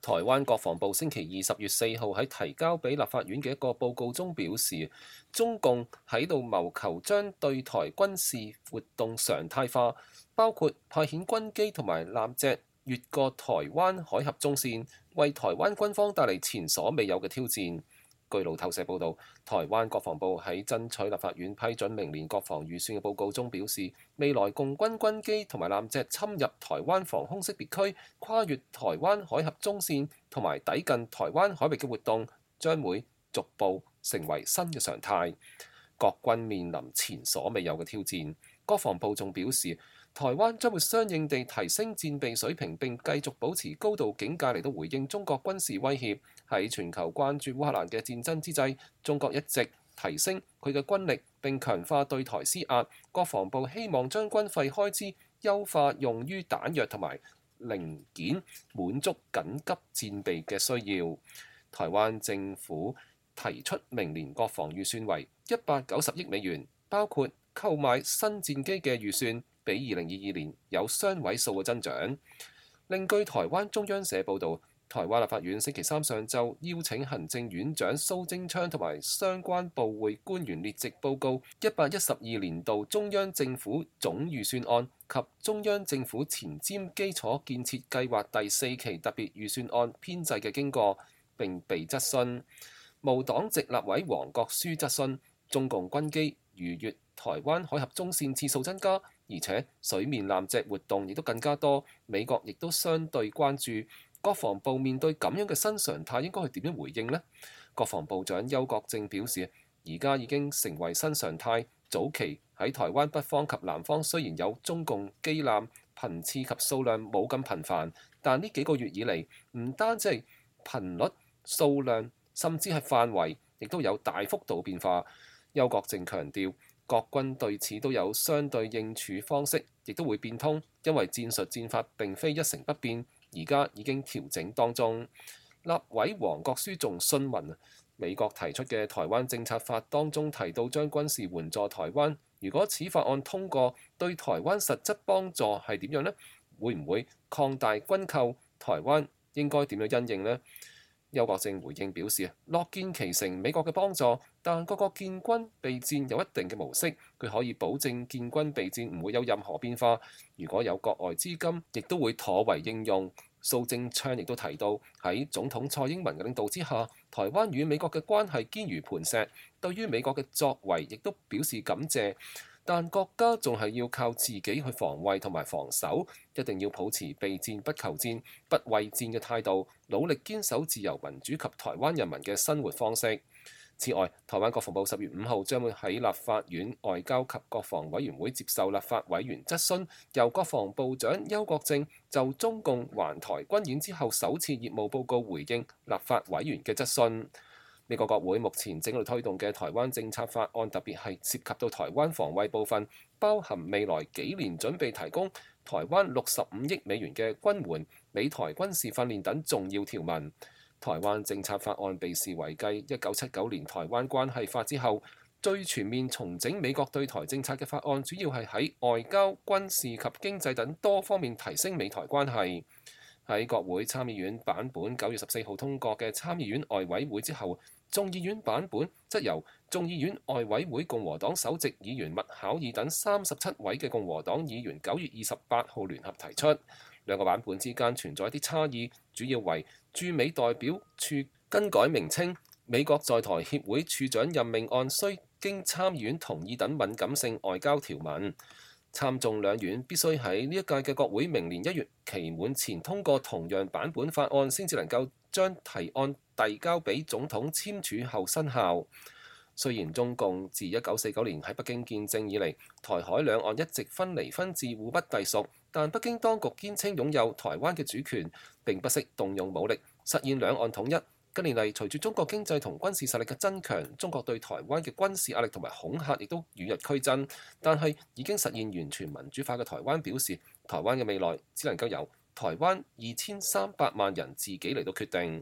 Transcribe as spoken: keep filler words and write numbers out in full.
台灣國防部星期二十月四號喺提交俾立法院嘅一個報告中表示，中共喺度謀求將對台軍事活動常態化，包括派遣軍機同埋艦隻越過台灣海峽中線，為台灣軍方帶嚟前所未有嘅挑戰。據路透社報導，台灣國防部喺爭取立法院批准明年國防預算嘅報告中表示，未來共軍軍機同埋艦隻侵入台灣防空識別區、跨越台灣海峽中線同埋抵近台灣海域嘅活動，將會逐步成為新嘅常態。國軍面臨前所未有嘅挑戰。國防部仲表示，台灣將會相應地提升戰備水平，並繼續保持高度警戒嚟到回應中國軍事威脅。喺全球關注烏克蘭嘅戰爭之際，中國一直提升佢嘅軍力並強化對台施壓。國防部希望將軍費開支優化用於彈藥同埋零件，滿足緊急戰備嘅需要。台灣政府提出明年國防預算為一百九十億美元，包括購買新戰機嘅預算，比二零二二年有雙位數嘅增長。另據台灣中央社報導，台灣立法院星期三上晝邀請行政院長蘇貞昌同埋相關部會官員列席報告一百一十二年度中央政府總預算案及中央政府前瞻基礎建設計劃第四期特別預算案編製嘅經過，並被質詢。無黨籍立委黃國書質詢，中共軍機逾越台灣海峽中線次數增加，而且水面艦隻活動亦都更加多，美國亦都相對關注。國防部面對咁樣嘅新常態，應該去點樣回應呢？國防部長邱國正表示，而家已經成為新常態。早期喺台灣北方及南方雖然有中共機艦，頻次及數量冇咁頻繁，但呢幾個月以嚟，唔單止係頻率、數量，甚至係範圍，亦都有大幅度變化。邱國正強調，各軍對此都有相對應處方式，亦都會變通，因為戰術戰法並非一成不變。而家已經調整當中。立委黃國書仲詢問，美國提出嘅台灣政策法當中提到將軍事援助台灣，如果此法案通過，對台灣實質幫助係點樣呢？會唔會擴大軍購？台灣應該點樣因應呢？邱國正回應表示，樂見其成美國嘅幫助，但各國建軍備戰有一定嘅模式，佢可以保證建軍備戰唔會有任何變化。如果有國外資金，亦都會妥為應用。蘇貞昌亦都提到，喺總統蔡英文嘅領導之下，台灣與美國嘅關係堅如磐石，對於美國嘅作為亦都表示感謝。但國家仲係要靠自己去防衛同埋防守，一定要保持備戰不求戰、不畏戰嘅態度，努力堅守自由民主及台灣人民嘅生活方式。此外，台灣國防部十月五號將會喺立法院外交及國防委員會接受立法委員質詢，由國防部長邱國正就中共環台軍演之後首次業務報告回應立法委員嘅質詢。美國國會目前正喺度推動嘅台灣政策法案，特別係涉及到台灣防衛部分，包含未來幾年準備提供台灣六十五億美元嘅軍援、美台軍事訓練等重要條文。台灣政策法案被視為繼一九七九年台灣關係法之後，最全面重整美國對台政策嘅法案，主要係喺外交、軍事及經濟等多方面提升美台關係。喺國會參議院版本九月十四號通過嘅參議院外委會之後，眾議院版本則由眾議院外委會共和黨首席議員麥考爾等三十七位嘅共和黨議員九月二十八號聯合提出。兩個版本之間存在一啲差異，主要為駐美代表處更改名稱、美國在台協會處長任命案須經參議院同意等敏感性外交條文。參眾兩院必須喺呢一屆嘅國會明年一月期滿前通過同樣版本法案，先至能夠將提案遞交俾總統簽署後生效。雖然中共自一九四九年喺北京建政以嚟，台海兩岸一直分離分治、互不隸屬，但北京當局堅稱擁有台灣嘅主權，並不惜動用武力實現兩岸統一。近年嚟，隨住中國經濟同軍事實力嘅增強，中國對台灣嘅軍事壓力同埋恐嚇亦都與日俱增。但係已經實現完全民主化嘅台灣表示，台灣嘅未來只能夠由台灣二千三百萬人自己嚟到決定。